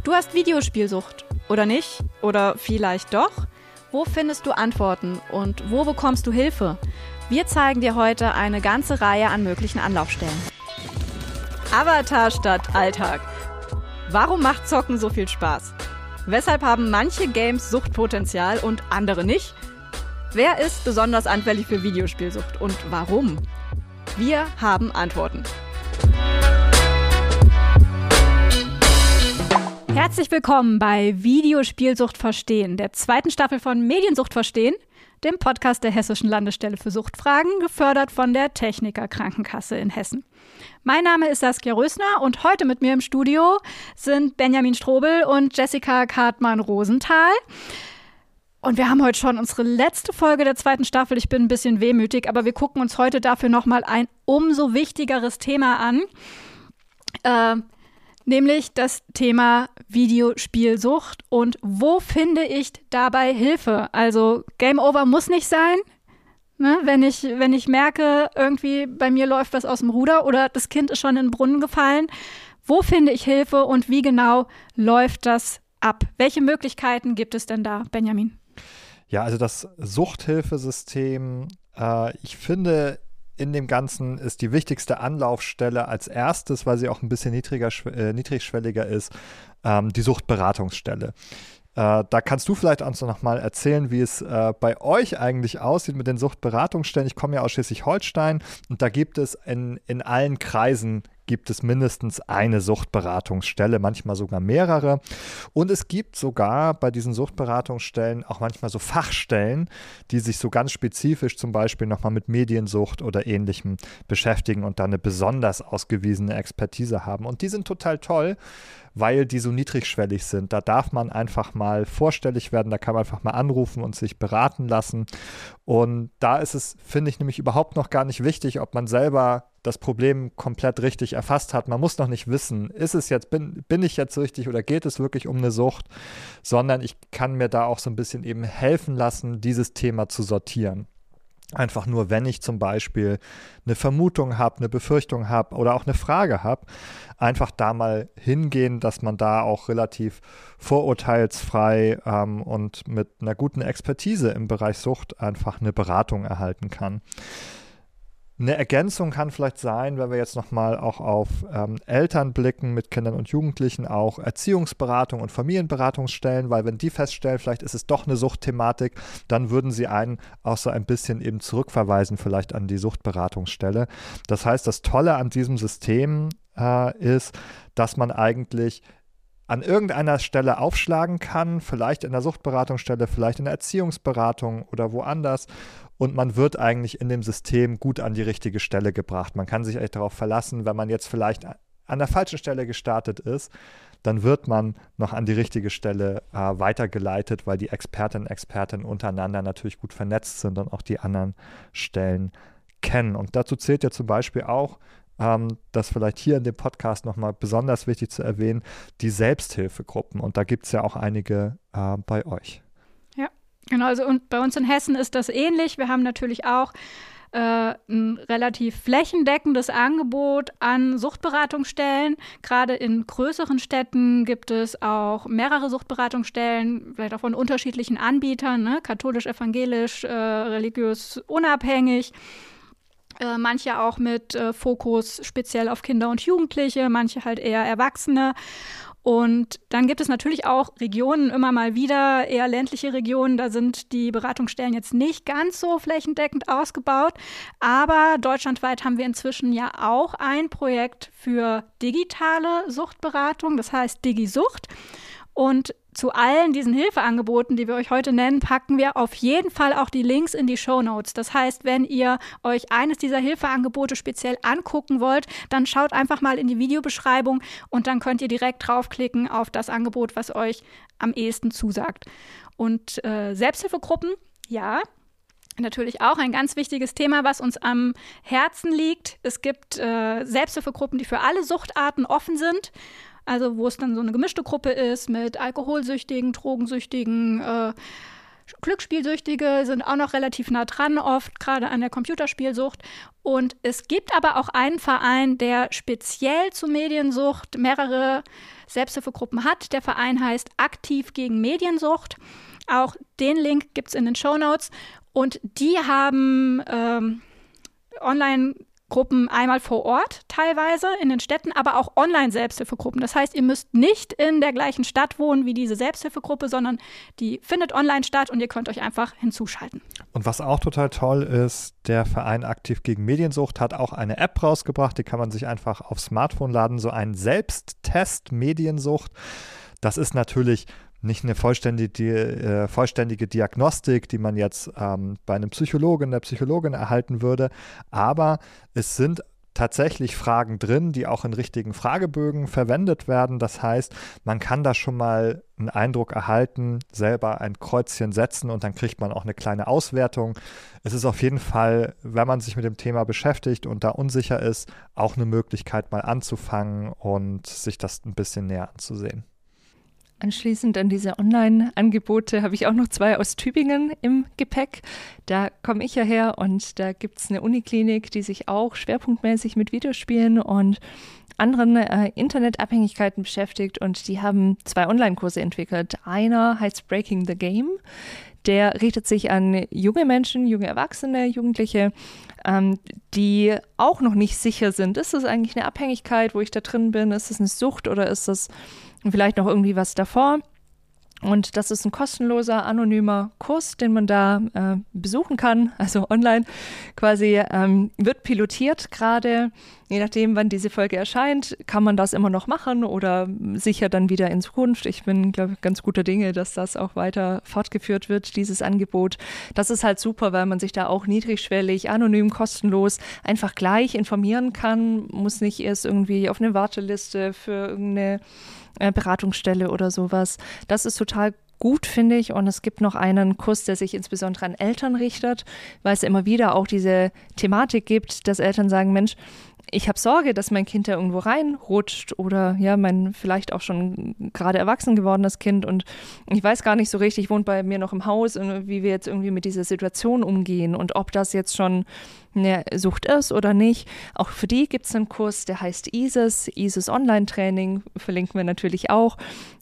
Du hast Videospielsucht, oder nicht? Oder vielleicht doch? Wo findest du Antworten und wo bekommst du Hilfe? Wir zeigen dir heute eine ganze Reihe an möglichen Anlaufstellen. Avatar statt Alltag. Warum macht Zocken so viel Spaß? Weshalb haben manche Games Suchtpotenzial und andere nicht? Wer ist besonders anfällig für Videospielsucht und warum? Wir haben Antworten. Herzlich willkommen bei Videospielsucht verstehen, der zweiten Staffel von Mediensucht verstehen, dem Podcast der Hessischen Landesstelle für Suchtfragen, gefördert von der Techniker Krankenkasse in Hessen. Mein Name ist Saskia Rösner und heute mit mir im Studio sind Benjamin Strobel und Jessica Kartmann-Rosenthal. Und wir haben heute schon unsere letzte Folge der zweiten Staffel. Ich bin ein bisschen wehmütig, aber wir gucken uns heute dafür nochmal ein umso wichtigeres Thema an. Nämlich das Thema Videospielsucht und wo finde ich dabei Hilfe? Also Game Over muss nicht sein, ne? Wenn ich merke, irgendwie bei mir läuft was aus dem Ruder oder das Kind ist schon in den Brunnen gefallen. Wo finde ich Hilfe und wie genau läuft das ab? Welche Möglichkeiten gibt es denn da, Benjamin? Ja, also das Suchthilfesystem, ich finde, in dem Ganzen ist die wichtigste Anlaufstelle als erstes, weil sie auch ein bisschen niedrigschwelliger ist, die Suchtberatungsstelle. Da kannst du vielleicht uns noch mal erzählen, wie es bei euch eigentlich aussieht mit den Suchtberatungsstellen. Ich komme ja aus Schleswig-Holstein und da gibt es in allen Kreisen mindestens eine Suchtberatungsstelle, manchmal sogar mehrere. Und es gibt sogar bei diesen Suchtberatungsstellen auch manchmal so Fachstellen, die sich so ganz spezifisch zum Beispiel nochmal mit Mediensucht oder Ähnlichem beschäftigen und da eine besonders ausgewiesene Expertise haben. Und die sind total toll, weil die so niedrigschwellig sind. Da darf man einfach mal vorstellig werden, da kann man einfach mal anrufen und sich beraten lassen. Und da ist es, finde ich, nämlich überhaupt noch gar nicht wichtig, ob man selber das Problem komplett richtig erfasst hat. Man muss noch nicht wissen, bin ich jetzt richtig oder geht es wirklich um eine Sucht, sondern ich kann mir da auch so ein bisschen eben helfen lassen, dieses Thema zu sortieren. Einfach nur, wenn ich zum Beispiel eine Vermutung habe, eine Befürchtung habe oder auch eine Frage habe, einfach da mal hingehen, dass man da auch relativ vorurteilsfrei und mit einer guten Expertise im Bereich Sucht einfach eine Beratung erhalten kann. Eine Ergänzung kann vielleicht sein, wenn wir jetzt nochmal auch auf Eltern blicken mit Kindern und Jugendlichen, auch Erziehungsberatung und Familienberatungsstellen, weil wenn die feststellen, vielleicht ist es doch eine Suchtthematik, dann würden sie einen auch so ein bisschen eben zurückverweisen vielleicht an die Suchtberatungsstelle. Das heißt, das Tolle an diesem System ist, dass man eigentlich an irgendeiner Stelle aufschlagen kann, vielleicht in der Suchtberatungsstelle, vielleicht in der Erziehungsberatung oder woanders. Und man wird eigentlich in dem System gut an die richtige Stelle gebracht. Man kann sich echt darauf verlassen, wenn man jetzt vielleicht an der falschen Stelle gestartet ist, dann wird man noch an die richtige Stelle weitergeleitet, weil die Expertinnen und Experten untereinander natürlich gut vernetzt sind und auch die anderen Stellen kennen. Und dazu zählt ja zum Beispiel auch, das vielleicht hier in dem Podcast nochmal besonders wichtig zu erwähnen, die Selbsthilfegruppen. Und da gibt es ja auch einige bei euch. Ja, genau. Also und bei uns in Hessen ist das ähnlich. Wir haben natürlich auch ein relativ flächendeckendes Angebot an Suchtberatungsstellen. Gerade in größeren Städten gibt es auch mehrere Suchtberatungsstellen, vielleicht auch von unterschiedlichen Anbietern, ne? Katholisch, evangelisch, religiös unabhängig. Manche auch mit Fokus speziell auf Kinder und Jugendliche, manche halt eher Erwachsene. Und dann gibt es natürlich auch Regionen immer mal wieder, eher ländliche Regionen, da sind die Beratungsstellen jetzt nicht ganz so flächendeckend ausgebaut. Aber deutschlandweit haben wir inzwischen ja auch ein Projekt für digitale Suchtberatung, das heißt DigiSucht. Und zu allen diesen Hilfeangeboten, die wir euch heute nennen, packen wir auf jeden Fall auch die Links in die Shownotes. Das heißt, wenn ihr euch eines dieser Hilfeangebote speziell angucken wollt, dann schaut einfach mal in die Videobeschreibung und dann könnt ihr direkt draufklicken auf das Angebot, was euch am ehesten zusagt. Und Selbsthilfegruppen, ja, natürlich auch ein ganz wichtiges Thema, was uns am Herzen liegt. Es gibt Selbsthilfegruppen, die für alle Suchtarten offen sind. Also wo es dann so eine gemischte Gruppe ist mit Alkoholsüchtigen, Drogensüchtigen, Glücksspielsüchtige sind auch noch relativ nah dran, oft gerade an der Computerspielsucht. Und es gibt aber auch einen Verein, der speziell zu Mediensucht mehrere Selbsthilfegruppen hat. Der Verein heißt Aktiv gegen Mediensucht. Auch den Link gibt es in den Shownotes. Und die haben Online-Gruppen einmal vor Ort teilweise in den Städten, aber auch Online-Selbsthilfegruppen. Das heißt, ihr müsst nicht in der gleichen Stadt wohnen wie diese Selbsthilfegruppe, sondern die findet online statt und ihr könnt euch einfach hinzuschalten. Und was auch total toll ist, der Verein Aktiv gegen Mediensucht hat auch eine App rausgebracht, die kann man sich einfach aufs Smartphone laden, so ein Selbsttest Mediensucht. Das ist natürlich nicht eine vollständige Diagnostik, die man jetzt bei einem Psychologen, der Psychologin erhalten würde, aber es sind tatsächlich Fragen drin, die auch in richtigen Fragebögen verwendet werden. Das heißt, man kann da schon mal einen Eindruck erhalten, selber ein Kreuzchen setzen und dann kriegt man auch eine kleine Auswertung. Es ist auf jeden Fall, wenn man sich mit dem Thema beschäftigt und da unsicher ist, auch eine Möglichkeit, mal anzufangen und sich das ein bisschen näher anzusehen. Anschließend an diese Online-Angebote habe ich auch noch 2 aus Tübingen im Gepäck. Da komme ich ja her und da gibt es eine Uniklinik, die sich auch schwerpunktmäßig mit Videospielen und anderen Internetabhängigkeiten beschäftigt und die haben 2 Online-Kurse entwickelt. Einer heißt Breaking the Game. Der richtet sich an junge Menschen, junge Erwachsene, Jugendliche, die auch noch nicht sicher sind. Ist das eigentlich eine Abhängigkeit, wo ich da drin bin? Ist das eine Sucht oder ist das vielleicht noch irgendwie was davor? Und das ist ein kostenloser, anonymer Kurs, den man da besuchen kann, also online quasi, wird pilotiert gerade. Je nachdem, wann diese Folge erscheint, kann man das immer noch machen oder sicher dann wieder in Zukunft. Ich bin, glaube ich, ganz guter Dinge, dass das auch weiter fortgeführt wird, dieses Angebot. Das ist halt super, weil man sich da auch niedrigschwellig, anonym, kostenlos einfach gleich informieren kann, muss nicht erst irgendwie auf eine Warteliste für irgendeine Beratungsstelle oder sowas. Das ist total gut, finde ich. Und es gibt noch einen Kurs, der sich insbesondere an Eltern richtet, weil es immer wieder auch diese Thematik gibt, dass Eltern sagen, Mensch, ich habe Sorge, dass mein Kind da irgendwo reinrutscht oder ja, mein vielleicht auch schon gerade erwachsen gewordenes Kind und ich weiß gar nicht so richtig, wohnt bei mir noch im Haus, wie wir jetzt irgendwie mit dieser Situation umgehen und ob das jetzt schon eine Sucht ist oder nicht. Auch für die gibt es einen Kurs, der heißt ISIS Online-Training, verlinken wir natürlich auch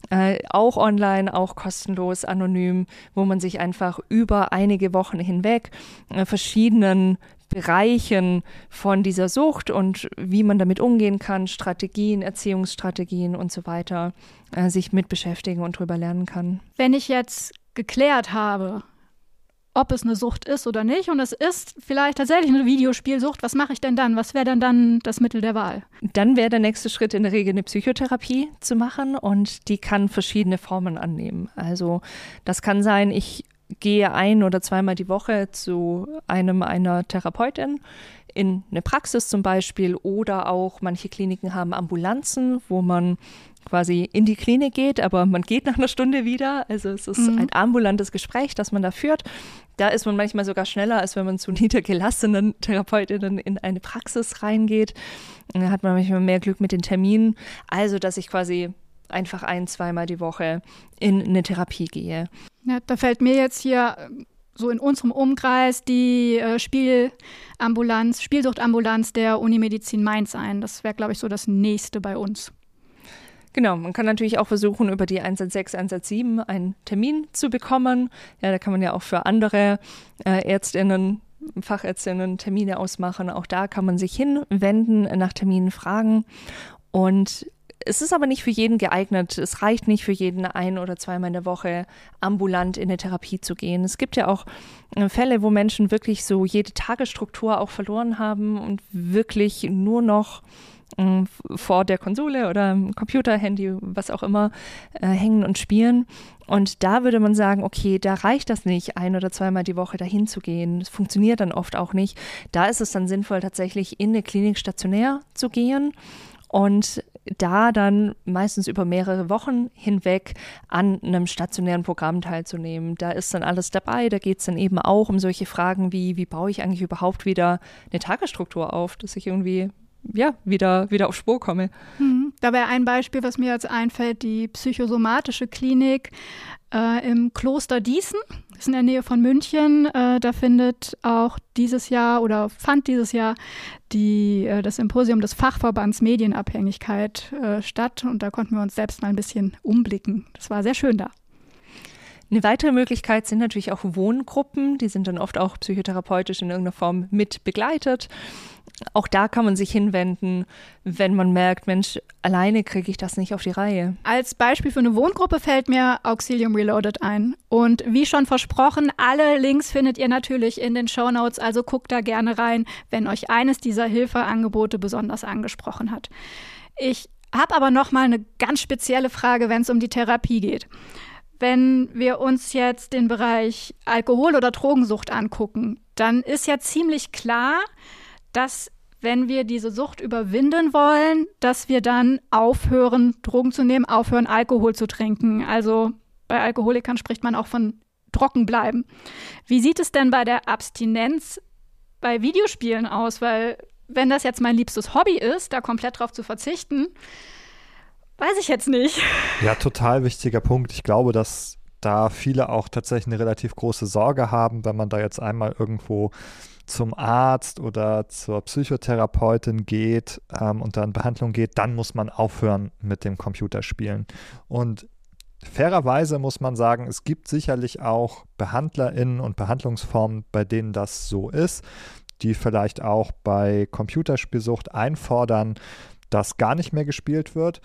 online, auch kostenlos, anonym, wo man sich einfach über einige Wochen hinweg verschiedenen Bereichen von dieser Sucht und wie man damit umgehen kann, Strategien, Erziehungsstrategien und so weiter, sich mit beschäftigen und drüber lernen kann. Wenn ich jetzt geklärt habe, ob es eine Sucht ist oder nicht und es ist vielleicht tatsächlich eine Videospielsucht, was mache ich denn dann? Was wäre denn dann das Mittel der Wahl? Dann wäre der nächste Schritt in der Regel eine Psychotherapie zu machen und die kann verschiedene Formen annehmen. Also das kann sein, ich gehe 1- oder 2-mal die Woche zu einer Therapeutin in eine Praxis zum Beispiel oder auch manche Kliniken haben Ambulanzen, wo man quasi in die Klinik geht, aber man geht nach einer Stunde wieder. Also es ist ein ambulantes Gespräch, das man da führt. Da ist man manchmal sogar schneller, als wenn man zu niedergelassenen Therapeutinnen in eine Praxis reingeht. Da hat man manchmal mehr Glück mit den Terminen. Also, dass ich quasi einfach 1-, 2-mal die Woche in eine Therapie gehe. Ja, da fällt mir jetzt hier so in unserem Umkreis die Spielsuchtambulanz der Unimedizin Mainz ein. Das wäre, glaube ich, so das Nächste bei uns. Genau, man kann natürlich auch versuchen, über die 116, 117 einen Termin zu bekommen. Ja, da kann man ja auch für andere Ärztinnen, Fachärztinnen Termine ausmachen. Auch da kann man sich hinwenden, nach Terminen fragen. Und es ist aber nicht für jeden geeignet. Es reicht nicht für jeden 1- oder 2-mal in der Woche ambulant in eine Therapie zu gehen. Es gibt ja auch Fälle, wo Menschen wirklich so jede Tagesstruktur auch verloren haben und wirklich nur noch vor der Konsole oder Computer, Handy, was auch immer, hängen und spielen. Und da würde man sagen, okay, da reicht das nicht, 1- oder 2-mal die Woche dahin zu gehen. Das funktioniert dann oft auch nicht. Da ist es dann sinnvoll, tatsächlich in eine Klinik stationär zu gehen und da dann meistens über mehrere Wochen hinweg an einem stationären Programm teilzunehmen. Da ist dann alles dabei, da geht es dann eben auch um solche Fragen wie baue ich eigentlich überhaupt wieder eine Tagesstruktur auf, dass ich irgendwie wieder auf Spur komme. Da wäre ein Beispiel, was mir jetzt einfällt, die psychosomatische Klinik im Kloster Dießen. ist in der Nähe von München. Da findet auch fand dieses Jahr das Symposium des Fachverbands Medienabhängigkeit statt. Und da konnten wir uns selbst mal ein bisschen umblicken. Das war sehr schön da. Eine weitere Möglichkeit sind natürlich auch Wohngruppen. Die sind dann oft auch psychotherapeutisch in irgendeiner Form mit begleitet. Auch da kann man sich hinwenden, wenn man merkt, Mensch, alleine kriege ich das nicht auf die Reihe. Als Beispiel für eine Wohngruppe fällt mir Auxilium Reloaded ein. Und wie schon versprochen, alle Links findet ihr natürlich in den Shownotes, also guckt da gerne rein, wenn euch eines dieser Hilfeangebote besonders angesprochen hat. Ich habe aber noch mal eine ganz spezielle Frage, wenn es um die Therapie geht. Wenn wir uns jetzt den Bereich Alkohol- oder Drogensucht angucken, dann ist ja ziemlich klar, dass wenn wir diese Sucht überwinden wollen, dass wir dann aufhören, Drogen zu nehmen, aufhören, Alkohol zu trinken. Also bei Alkoholikern spricht man auch von Trockenbleiben. Wie sieht es denn bei der Abstinenz bei Videospielen aus? Weil wenn das jetzt mein liebstes Hobby ist, da komplett drauf zu verzichten, weiß ich jetzt nicht. Ja, total wichtiger Punkt. Ich glaube, dass da viele auch tatsächlich eine relativ große Sorge haben, wenn man da jetzt einmal irgendwo zum Arzt oder zur Psychotherapeutin geht und dann in Behandlung geht, dann muss man aufhören mit dem Computerspielen. Und fairerweise muss man sagen, es gibt sicherlich auch BehandlerInnen und Behandlungsformen, bei denen das so ist, die vielleicht auch bei Computerspielsucht einfordern, dass gar nicht mehr gespielt wird.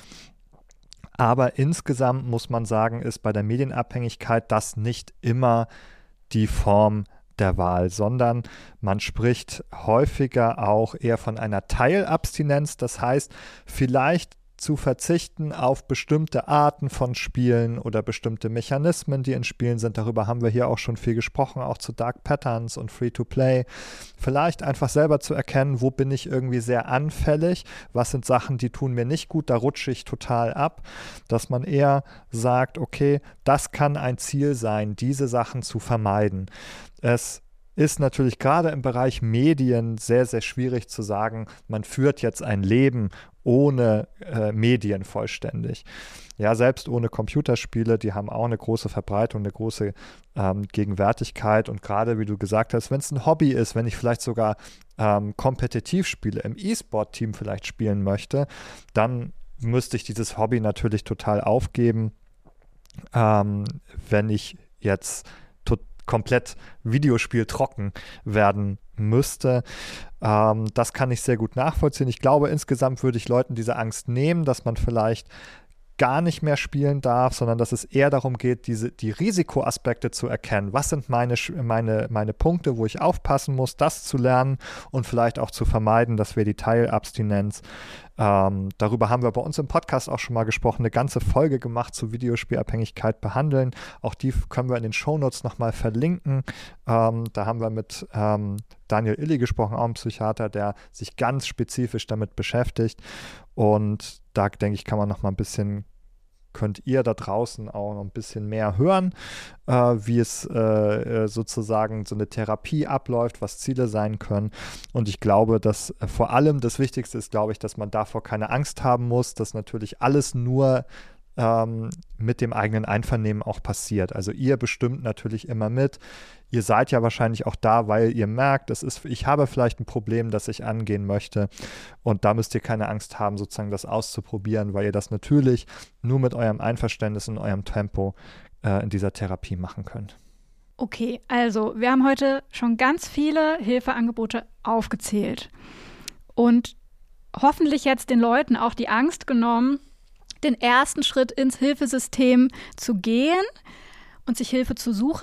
Aber insgesamt muss man sagen, ist bei der Medienabhängigkeit das nicht immer die Form der Wahl, sondern man spricht häufiger auch eher von einer Teilabstinenz. Das heißt, vielleicht zu verzichten auf bestimmte Arten von Spielen oder bestimmte Mechanismen, die in Spielen sind. Darüber haben wir hier auch schon viel gesprochen, auch zu Dark Patterns und Free-to-Play. Vielleicht einfach selber zu erkennen, wo bin ich irgendwie sehr anfällig, was sind Sachen, die tun mir nicht gut, da rutsche ich total ab, dass man eher sagt, okay, das kann ein Ziel sein, diese Sachen zu vermeiden. Es ist natürlich gerade im Bereich Medien sehr, sehr schwierig zu sagen, man führt jetzt ein Leben ohne Medien vollständig. Ja, selbst ohne Computerspiele, die haben auch eine große Verbreitung, eine große Gegenwärtigkeit und gerade, wie du gesagt hast, wenn es ein Hobby ist, wenn ich vielleicht sogar kompetitiv spiele, im E-Sport-Team vielleicht spielen möchte, dann müsste ich dieses Hobby natürlich total aufgeben, wenn ich jetzt komplett Videospiel trocken werden müsste. Das kann ich sehr gut nachvollziehen. Ich glaube, insgesamt würde ich Leuten diese Angst nehmen, dass man vielleicht gar nicht mehr spielen darf, sondern dass es eher darum geht, die Risikoaspekte zu erkennen. Was sind meine Punkte, wo ich aufpassen muss, das zu lernen und vielleicht auch zu vermeiden, dass wir die Teilabstinenz, darüber haben wir bei uns im Podcast auch schon mal gesprochen, eine ganze Folge gemacht zu Videospielabhängigkeit behandeln. Auch die können wir in den Shownotes nochmal verlinken. Da haben wir mit Daniel Illy gesprochen, auch ein Psychiater, der sich ganz spezifisch damit beschäftigt. Und da, denke ich, kann man noch mal ein bisschen, könnt ihr da draußen auch noch ein bisschen mehr hören, wie es sozusagen so eine Therapie abläuft, was Ziele sein können. Und ich glaube, dass vor allem das Wichtigste ist, glaube ich, dass man davor keine Angst haben muss, dass natürlich alles nur mit dem eigenen Einvernehmen auch passiert. Also ihr bestimmt natürlich immer mit. Ihr seid ja wahrscheinlich auch da, weil ihr merkt, ich habe vielleicht ein Problem, das ich angehen möchte. Und da müsst ihr keine Angst haben, sozusagen das auszuprobieren, weil ihr das natürlich nur mit eurem Einverständnis und eurem Tempo in dieser Therapie machen könnt. Okay, also wir haben heute schon ganz viele Hilfeangebote aufgezählt und hoffentlich jetzt den Leuten auch die Angst genommen, den ersten Schritt ins Hilfesystem zu gehen und sich Hilfe zu suchen.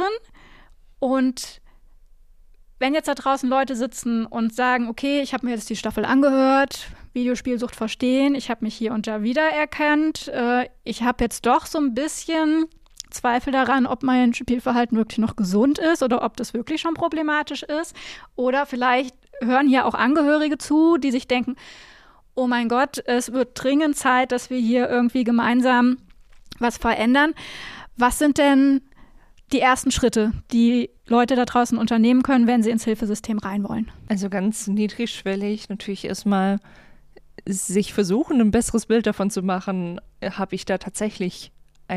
Und wenn jetzt da draußen Leute sitzen und sagen, okay, ich habe mir jetzt die Staffel angehört, Videospielsucht verstehen, ich habe mich hier und da wiedererkannt, ich habe jetzt doch so ein bisschen Zweifel daran, ob mein Spielverhalten wirklich noch gesund ist oder ob das wirklich schon problematisch ist. Oder vielleicht hören hier auch Angehörige zu, die sich denken, oh mein Gott, es wird dringend Zeit, dass wir hier irgendwie gemeinsam was verändern. Was sind denn die ersten Schritte, die Leute da draußen unternehmen können, wenn sie ins Hilfesystem rein wollen? Also ganz niedrigschwellig natürlich erstmal sich versuchen, ein besseres Bild davon zu machen, habe ich da tatsächlich ein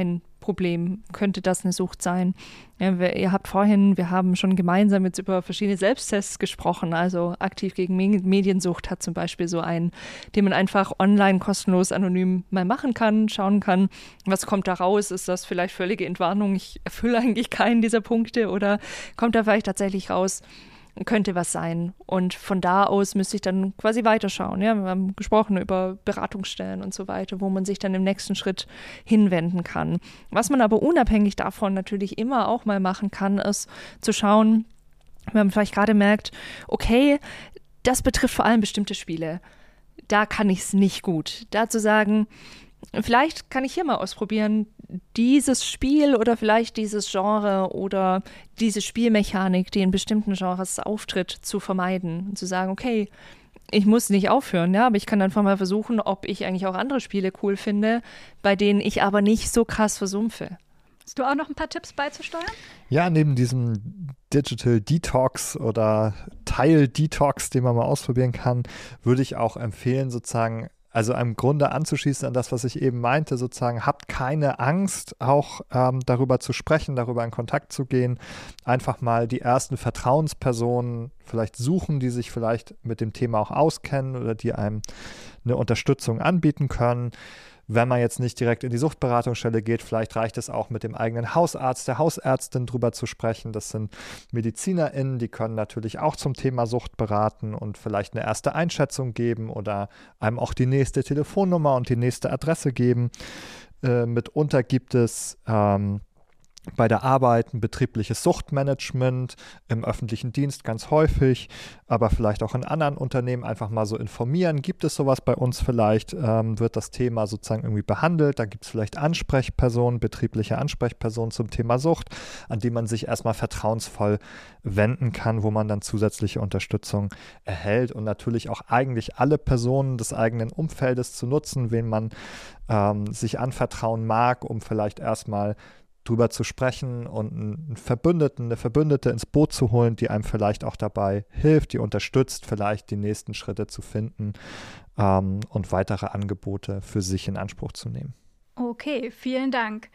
Problem könnte das eine Sucht sein. Ja, wir haben schon gemeinsam jetzt über verschiedene Selbsttests gesprochen, also aktiv gegen Mediensucht hat zum Beispiel so einen, den man einfach online kostenlos anonym mal machen kann, schauen kann, was kommt da raus, ist das vielleicht völlige Entwarnung, ich erfülle eigentlich keinen dieser Punkte oder kommt da vielleicht tatsächlich raus, könnte was sein. Und von da aus müsste ich dann quasi weiterschauen. Ja, wir haben gesprochen über Beratungsstellen und so weiter, wo man sich dann im nächsten Schritt hinwenden kann. Was man aber unabhängig davon natürlich immer auch mal machen kann, ist zu schauen, wenn man vielleicht gerade merkt, okay, das betrifft vor allem bestimmte Spiele. Da kann ich es nicht gut. Da zu sagen, vielleicht kann ich hier mal ausprobieren, dieses Spiel oder vielleicht dieses Genre oder diese Spielmechanik, die in bestimmten Genres auftritt, zu vermeiden und zu sagen, okay, ich muss nicht aufhören, ja, aber ich kann einfach mal versuchen, ob ich eigentlich auch andere Spiele cool finde, bei denen ich aber nicht so krass versumpfe. Hast du auch noch ein paar Tipps beizusteuern? Ja, neben diesem Digital Detox oder Teil-Detox, den man mal ausprobieren kann, würde ich auch empfehlen, sozusagen, also im Grunde anzuschließen an das, was ich eben meinte, sozusagen, habt keine Angst, auch darüber zu sprechen, darüber in Kontakt zu gehen, einfach mal die ersten Vertrauenspersonen vielleicht suchen, die sich vielleicht mit dem Thema auch auskennen oder die einem eine Unterstützung anbieten können. Wenn man jetzt nicht direkt in die Suchtberatungsstelle geht, vielleicht reicht es auch mit dem eigenen Hausarzt, der Hausärztin drüber zu sprechen. Das sind MedizinerInnen, die können natürlich auch zum Thema Sucht beraten und vielleicht eine erste Einschätzung geben oder einem auch die nächste Telefonnummer und die nächste Adresse geben. Mitunter gibt es bei der Arbeit ein betriebliches Suchtmanagement, im öffentlichen Dienst ganz häufig, aber vielleicht auch in anderen Unternehmen einfach mal so informieren. Gibt es sowas bei uns vielleicht? Wird das Thema sozusagen irgendwie behandelt? Da gibt es vielleicht Ansprechpersonen, betriebliche Ansprechpersonen zum Thema Sucht, an die man sich erstmal vertrauensvoll wenden kann, wo man dann zusätzliche Unterstützung erhält und natürlich auch eigentlich alle Personen des eigenen Umfeldes zu nutzen, wen man sich anvertrauen mag, um vielleicht erstmal drüber zu sprechen und einen Verbündeten, eine Verbündete ins Boot zu holen, die einem vielleicht auch dabei hilft, die unterstützt, vielleicht die nächsten Schritte zu finden und weitere Angebote für sich in Anspruch zu nehmen. Okay, vielen Dank.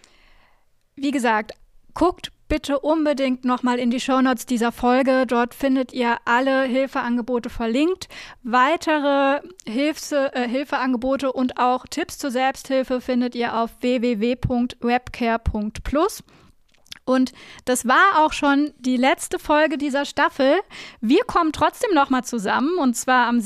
Wie gesagt, guckt bitte unbedingt nochmal in die Shownotes dieser Folge. Dort findet ihr alle Hilfeangebote verlinkt. Weitere Hilfeangebote und auch Tipps zur Selbsthilfe findet ihr auf www.webcare.plus. Und das war auch schon die letzte Folge dieser Staffel. Wir kommen trotzdem nochmal zusammen, und zwar am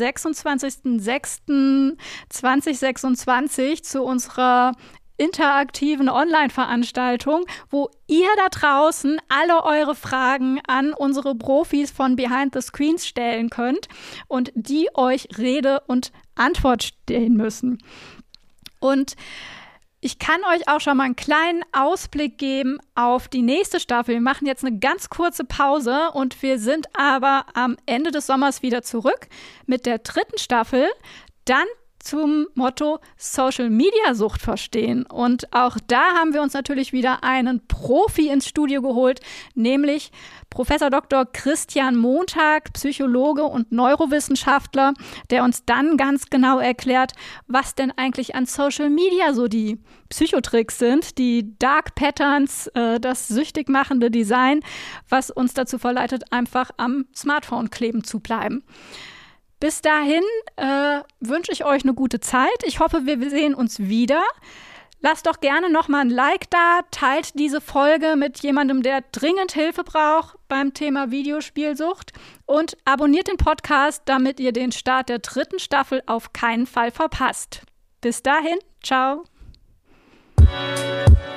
26.06.2026 zu unserer interaktiven Online-Veranstaltung, wo ihr da draußen alle eure Fragen an unsere Profis von Behind the Screens stellen könnt und die euch Rede und Antwort stehen müssen. Und ich kann euch auch schon mal einen kleinen Ausblick geben auf die nächste Staffel. Wir machen jetzt eine ganz kurze Pause und wir sind aber am Ende des Sommers wieder zurück mit der 3. Staffel. Dann zum Motto Social-Media-Sucht verstehen. Und auch da haben wir uns natürlich wieder einen Profi ins Studio geholt, nämlich Professor Dr. Christian Montag, Psychologe und Neurowissenschaftler, der uns dann ganz genau erklärt, was denn eigentlich an Social Media so die Psychotricks sind, die Dark Patterns, das süchtig machende Design, was uns dazu verleitet, einfach am Smartphone kleben zu bleiben. Bis dahin wünsche ich euch eine gute Zeit. Ich hoffe, wir sehen uns wieder. Lasst doch gerne nochmal ein Like da, teilt diese Folge mit jemandem, der dringend Hilfe braucht beim Thema Videospielsucht und abonniert den Podcast, damit ihr den Start der 3. Staffel auf keinen Fall verpasst. Bis dahin, ciao.